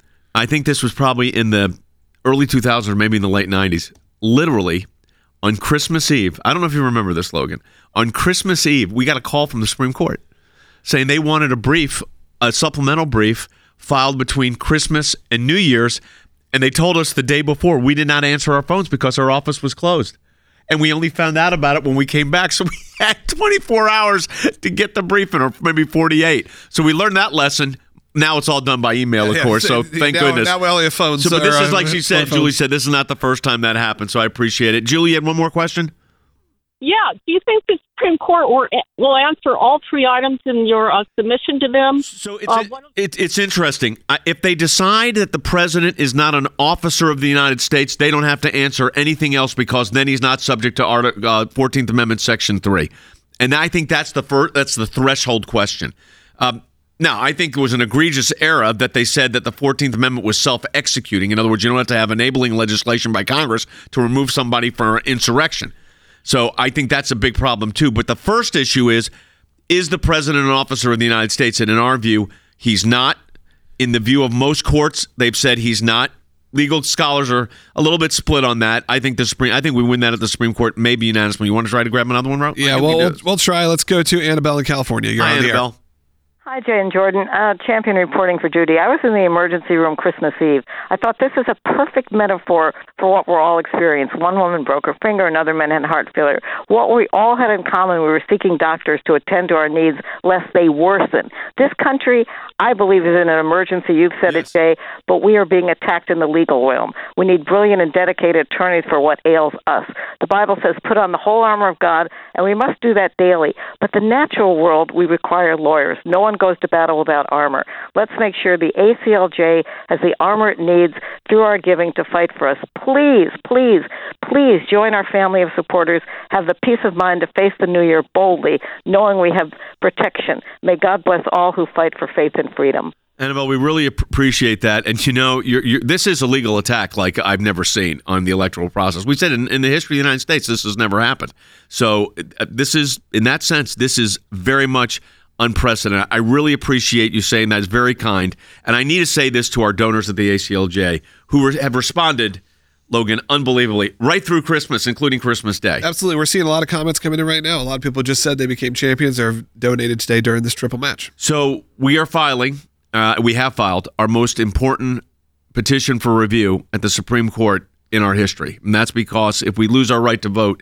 I think this was probably in the early two thousands or maybe in the late nineties. Literally. On Christmas Eve, I don't know if you remember this, Logan. On Christmas Eve, we got a call from the Supreme Court saying they wanted a brief, a supplemental brief, filed between Christmas and New Year's, and they told us the day before we did not answer our phones because our office was closed. And we only found out about it when we came back, so we had twenty-four hours to get the briefing, or maybe forty-eight. So we learned that lesson. Now it's all done by email, of Yeah, course, so now- thank goodness. Now we only have phones. So, but this or, is like uh, she said, smartphones. Julie said, this is not the first time that happened, so I appreciate it. Julie, you had one more question? Yeah. Do you think the Supreme Court or, will answer all three items in your uh, submission to them? So it's Uh, one of- it, it's interesting. I- If they decide that the president is not an officer of the United States, they don't have to answer anything else because then he's not subject to Art- uh, fourteenth Amendment Section three. And I think that's the first, that's the threshold question. Um, Now, I think it was an egregious error that they said that the fourteenth Amendment was self-executing. In other words, you don't have to have enabling legislation by Congress to remove somebody for insurrection. So I think that's a big problem, too. But the first issue is, is the president an officer of the United States? And in our view, he's not. In the view of most courts, they've said he's not. Legal scholars are a little bit split on that. I think the Supreme. I think we win that at the Supreme Court, maybe unanimously. You want to try to grab another one, Ro? Yeah, I think well, we we'll, do. we'll try. Let's go to Annabelle in California. You're Hi, on the air. Annabelle. Hi, Jay and Jordan. Uh, champion reporting for Judy. I was in the emergency room Christmas Eve. I thought this is a perfect metaphor for what we're all experiencing. One woman broke her finger, another man had heart failure. What we all had in common, we were seeking doctors to attend to our needs lest they worsen. This country, I believe, is in an emergency. You've said Yes. it, Jay, but we are being attacked in the legal realm. We need brilliant and dedicated attorneys for what ails us. The Bible says, put on the whole armor of God, and we must do that daily. But the natural world, we require lawyers. No one goes to battle without armor. Let's make sure the A C L J has the armor it needs through our giving to fight for us. Please, please, please join our family of supporters. Have the peace of mind to face the new year boldly, knowing we have protection. May God bless all who fight for faith and freedom. Annabelle, we really ap- appreciate that. And, you know, you're, you're, this is a legal attack like I've never seen on the electoral process. We said in, in the history of the United States, this has never happened. So uh, this is, in that sense, this is very much unprecedented. I really appreciate you saying that. It's very kind. And I need to say this to our donors at the A C L J who re- have responded, Logan, unbelievably, right through Christmas, including Christmas Day. Absolutely. We're seeing a lot of comments coming in right now. A lot of people just said they became champions or have donated today during this triple match. So we are filing, uh, we have filed our most important petition for review at the Supreme Court in our history. And that's because if we lose our right to vote,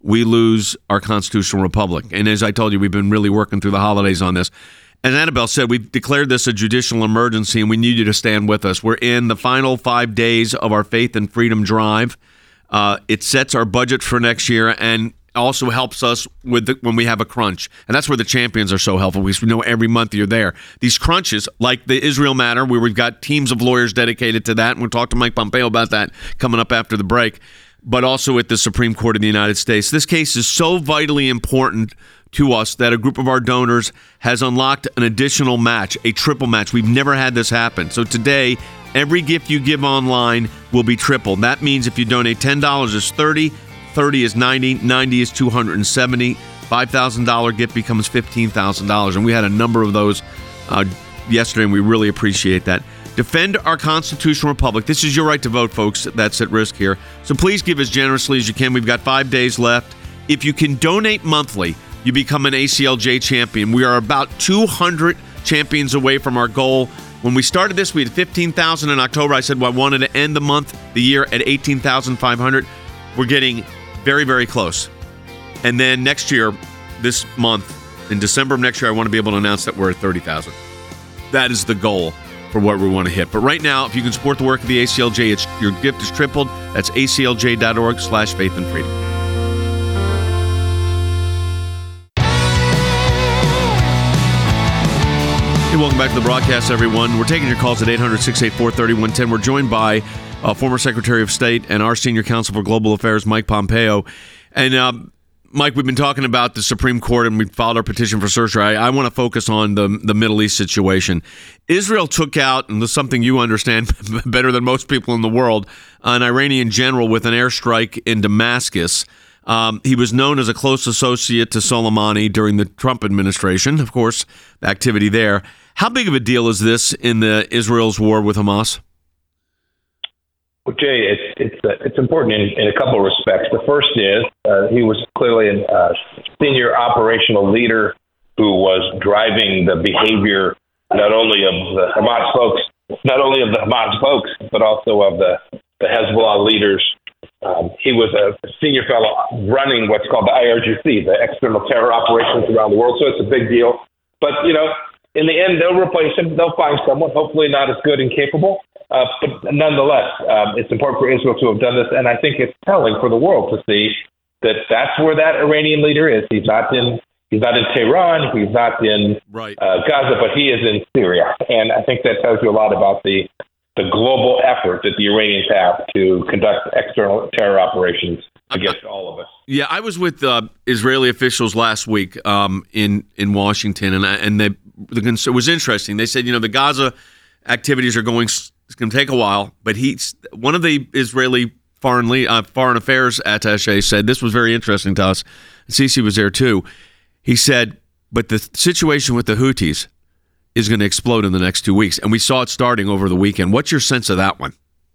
we lose our constitutional republic. And as I told you, we've been really working through the holidays on this. As Annabelle said, we've declared this a judicial emergency, and we need you to stand with us. We're in the final five days of our Faith and Freedom Drive. Uh, it sets our budget for next year and also helps us with the, when we have a crunch. And that's where the champions are so helpful, because we know every month you're there. These crunches, like the Israel matter, where we've got teams of lawyers dedicated to that, and we'll talk to Mike Pompeo about that coming up after the break, but also at the Supreme Court of the United States. This case is so vitally important to us that a group of our donors has unlocked an additional match, a triple match. We've never had this happen. So today, every gift you give online will be tripled. That means if you donate ten dollars is thirty dollars, thirty dollars is ninety dollars, ninety dollars is two hundred seventy dollars, five thousand dollars gift becomes fifteen thousand dollars. And we had a number of those uh, yesterday, and we really appreciate that. Defend our constitutional republic. This is your right to vote, folks. That's at risk here. So please give as generously as you can. We've got five days left. If you can donate monthly, you become an A C L J champion. We are about two hundred champions away from our goal. When we started this, we had fifteen thousand in October. I said, well, I wanted to end the month, the year at eighteen thousand five hundred. We're getting very, very close. And then next year, this month, in December of next year, I want to be able to announce that we're at thirty thousand. That is the goal for what we want to hit. But right now, if you can support the work of the A C L J, it's, your gift is tripled. That's aclj.org slash faith and freedom. Hey, welcome back to the broadcast, everyone. We're taking your calls at eight hundred, six eight four, three one one zero. We're joined by uh, former Secretary of State and our Senior Counsel for Global Affairs, Mike Pompeo. And, uh, Mike, we've been talking about the Supreme Court, and we filed our petition for certiorari. I, I want to focus on the, the Middle East situation. Israel took out, and this is something you understand better than most people in the world, an Iranian general with an airstrike in Damascus. Um, he was known as a close associate to Soleimani during the Trump administration. Of course, the activity there. How big of a deal is this in the Israel's war with Hamas? Well, Jay, it's it's uh, it's important in, in a couple of respects. The first is uh, he was clearly a uh, senior operational leader who was driving the behavior not only of the Hamas folks, not only of the Hamas folks, but also of the, the Hezbollah leaders. Um, he was a senior fellow running what's called the I R G C, the External Terror Operations around the world. So it's a big deal. But, you know, in the end, they'll replace him. They'll find someone, hopefully not as good and capable. Uh, but nonetheless, um, it's important for Israel to have done this. And I think it's telling for the world to see that that's where that Iranian leader is. He's not in he's not in Tehran. He's not in right. uh, Gaza, but he is in Syria. And I think that tells you a lot about the the global effort that the Iranians have to conduct external terror operations against all of us. Yeah, I was with uh, Israeli officials last week um, in in Washington, and I, and they, the it was interesting. They said, you know, the Gaza activities are going. It's going to take a while, but he's one of the Israeli foreign uh, foreign affairs attaché said this was very interesting to us. Sisi was there too. He said, but the situation with the Houthis is going to explode in the next two weeks, and we saw it starting over the weekend. What's your sense of that one?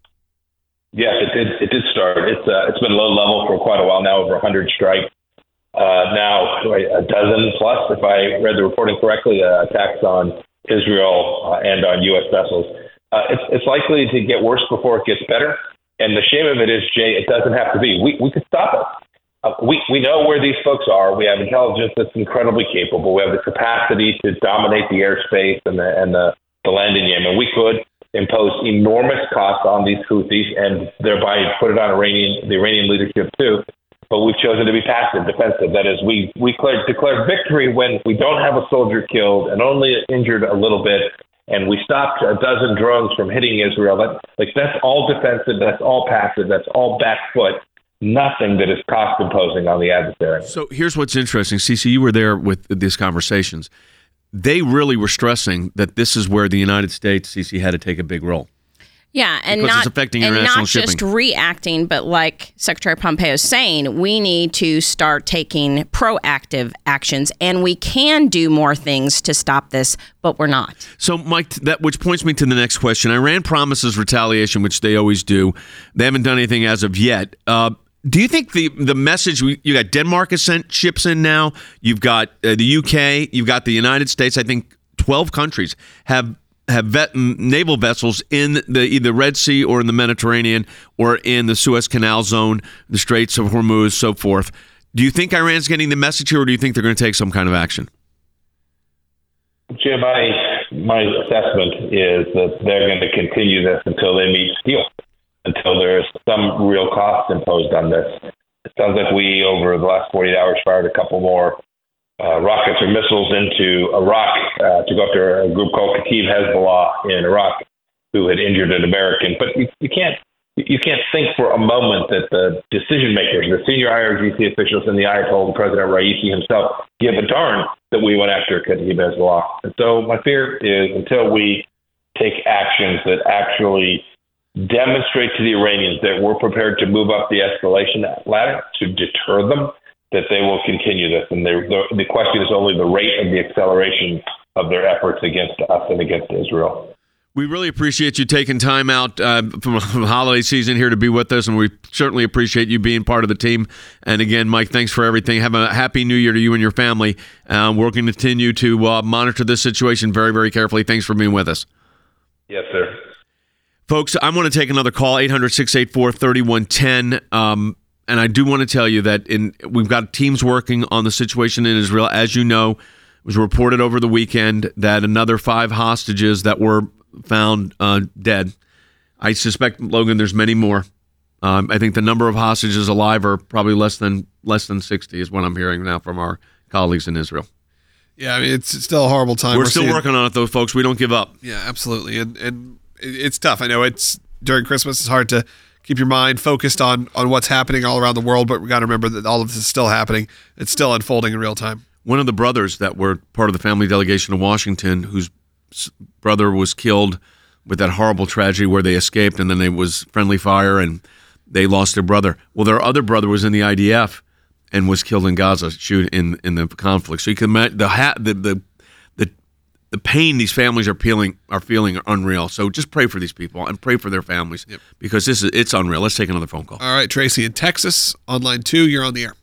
Yeah, it did. It did start. It's uh, it's been low level for quite a while now, over one hundred strikes. Uh, now a dozen plus, if I read the reporting correctly, uh, attacks on Israel uh, and on U S vessels. Uh, it's it's likely to get worse before it gets better. And the shame of it is, Jay, it doesn't have to be. We we could stop it. Uh, we we know where these folks are. We have intelligence that's incredibly capable. We have the capacity to dominate the airspace and the and the, the land in Yemen. We could impose enormous costs on these Houthis and thereby put it on Iranian the Iranian leadership too. But we've chosen to be passive, defensive. That is, we we declared, declared victory when we don't have a soldier killed and only injured a little bit. And we stopped a dozen drones from hitting Israel. That, like that's all defensive. That's all passive. That's all back foot. Nothing that is cost imposing on the adversary. So here's what's interesting. Cece, you were there with these conversations. They really were stressing that this is where the United States, Cece, had to take a big role. Yeah, and because not, it's affecting and international not shipping. just reacting, but like Secretary Pompeo is saying, we need to start taking proactive actions, and we can do more things to stop this, but we're not. So, Mike, that which points me to the next question. Iran promises retaliation, which they always do. They haven't done anything as of yet. Uh, do you think the the message, you got Denmark has sent ships in now, you've got uh, the U K, you've got the United States, I think twelve countries have have vet, naval vessels in the either Red Sea or in the Mediterranean or in the Suez Canal zone, the Straits of Hormuz, so forth. Do you think Iran's getting the message here, or do you think they're going to take some kind of action? Jim, my, my assessment is that they're going to continue this until they meet deal, until there's some real cost imposed on this. It sounds like we, over the last forty-eight hours, fired a couple more uh, rockets or missiles into Iraq uh, to go after a group called Kataib Hezbollah in Iraq, who had injured an American. But you, you can't you can't think for a moment that the decision makers, the senior I R G C officials and the Ayatollah, President Raisi himself, give a darn that we went after Kataib Hezbollah. And so my fear is until we take actions that actually demonstrate to the Iranians that we're prepared to move up the escalation ladder to deter them, that they will continue this. And the, the question is only the rate of the acceleration of their efforts against us and against Israel. We really appreciate you taking time out uh, from the holiday season here to be with us, and we certainly appreciate you being part of the team. And again, Mike, thanks for everything. Have a happy New Year to you and your family. Um, we're going to continue to uh, monitor this situation very, very carefully. Thanks for being with us. Yes, sir. Folks, I want to take another call, eight hundred, six eight four, three one one zero. Um, and I do want to tell you that in we've got teams working on the situation in Israel. As you know, it was reported over the weekend that another five hostages that were found uh, dead. I suspect, Logan, there's many more. Um, I think the number of hostages alive are probably less than less than sixty is what I'm hearing now from our colleagues in Israel. Yeah, I mean, it's still a horrible time. We're, We're still seeing, working on it, though, folks. We don't give up. Yeah, absolutely. And and it's tough. I know it's during Christmas. It's hard to keep your mind focused on on what's happening all around the world, but we got to remember that all of this is still happening. It's still unfolding in real time. One of the brothers that were part of the family delegation to Washington, whose brother was killed with that horrible tragedy where they escaped, and then it was friendly fire, and they lost their brother. Well, their other brother was in the I D F and was killed in Gaza, shoot in in the conflict. So you can imagine the ha- the the the the pain these families are feeling are feeling are unreal. So just pray for these people and pray for their families yep. because this is it's unreal. Let's take another phone call. All right, Tracy in Texas, on line two, you're on the air.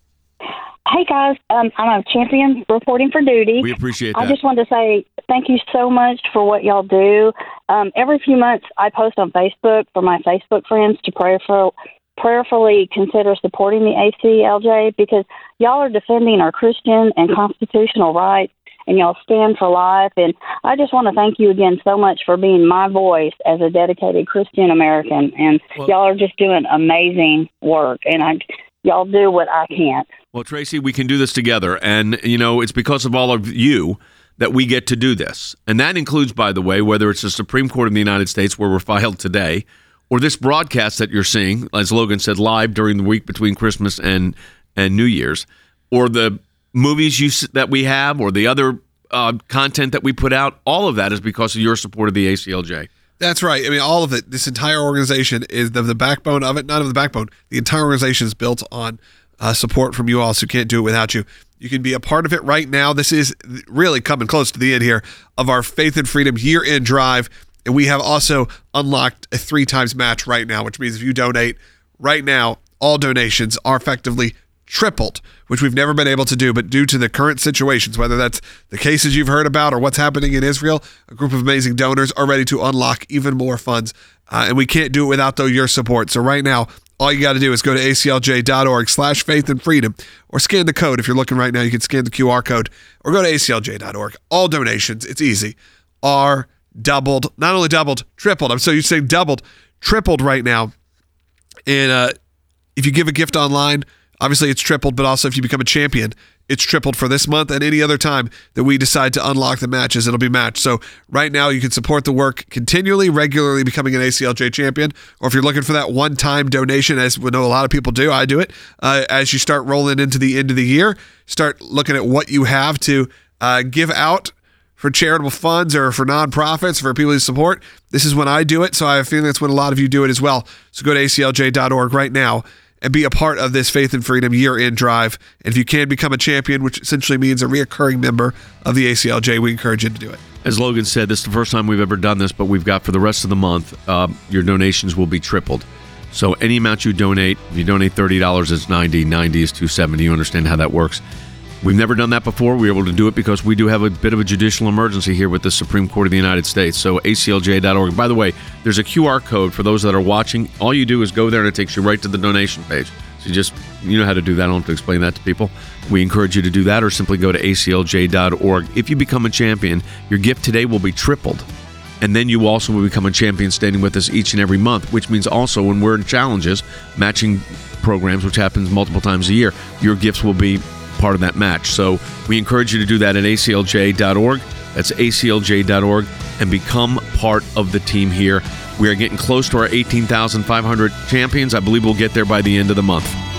Hey guys, um, I'm a champion reporting for duty. We appreciate that. I just wanted to say thank you so much for what y'all do. Um, every few months, I post on Facebook for my Facebook friends to prayerful, prayerfully consider supporting the A C L J because y'all are defending our Christian and constitutional rights, and y'all stand for life. And I just want to thank you again so much for being my voice as a dedicated Christian American. And well, y'all are just doing amazing work, and I. Y'all do what I can't. Well, Tracy, we can do this together. And, you know, it's because of all of you that we get to do this. And that includes, by the way, whether it's the Supreme Court of the United States where we're filed today, or this broadcast that you're seeing, as Logan said, live during the week between Christmas and, and New Year's, or the movies you that we have, or the other uh, content that we put out. All of that is because of your support of the A C L J. That's right. I mean, all of it, this entire organization is the, the backbone of it, not of the backbone. The entire organization is built on uh, support from you all, so can't do it without you. You can be a part of it right now. This is really coming close to the end here of our Faith and Freedom year-end drive, and we have also unlocked a three times match right now, which means if you donate right now, all donations are effectively tripled, which we've never been able to do, but due to the current situations, whether that's the cases you've heard about or what's happening in Israel, a group of amazing donors are ready to unlock even more funds, uh, and we can't do it without though your support. So right now, all you got to do is go to aclj.org slash faith and freedom, or scan the code. If you're looking right now, you can scan the Q R code, or go to aclj dot org. All donations, it's easy, are doubled, not only doubled, tripled. I'm so used to saying doubled, tripled right now. And uh, if you give a gift online, obviously, it's tripled, but also if you become a champion, it's tripled for this month and any other time that we decide to unlock the matches, it'll be matched. So right now, you can support the work continually, regularly becoming an A C L J champion, or if you're looking for that one-time donation, as we know a lot of people do, I do it, uh, as you start rolling into the end of the year, start looking at what you have to uh, give out for charitable funds or for nonprofits, for people to support. This is when I do it, so I have a feeling that's when a lot of you do it as well. So go to A C L J dot org right now and be a part of this Faith and Freedom year-end drive. And if you can become a champion, which essentially means a reoccurring member of the A C L J, we encourage you to do it. As Logan said, this is the first time we've ever done this, but we've got for the rest of the month, uh, your donations will be tripled. So any amount you donate, if you donate thirty dollars, it's ninety dollars. ninety is two hundred seventy dollars. You understand how that works. We've never done that before. We were able to do it because we do have a bit of a judicial emergency here with the Supreme Court of the United States. So A C L J dot org. By the way, there's a Q R code for those that are watching. All you do is go there and it takes you right to the donation page. So you just, you know how to do that. I don't have to explain that to people. We encourage you to do that or simply go to A C L J dot org. If you become a champion, your gift today will be tripled. And then you also will become a champion standing with us each and every month, which means also when we're in challenges, matching programs, which happens multiple times a year, your gifts will be part of that match. So we encourage you to do that at A C L J dot org. That's A C L J dot org and become part of the team here. We are getting close to our eighteen thousand five hundred champions. I believe we'll get there by the end of the month.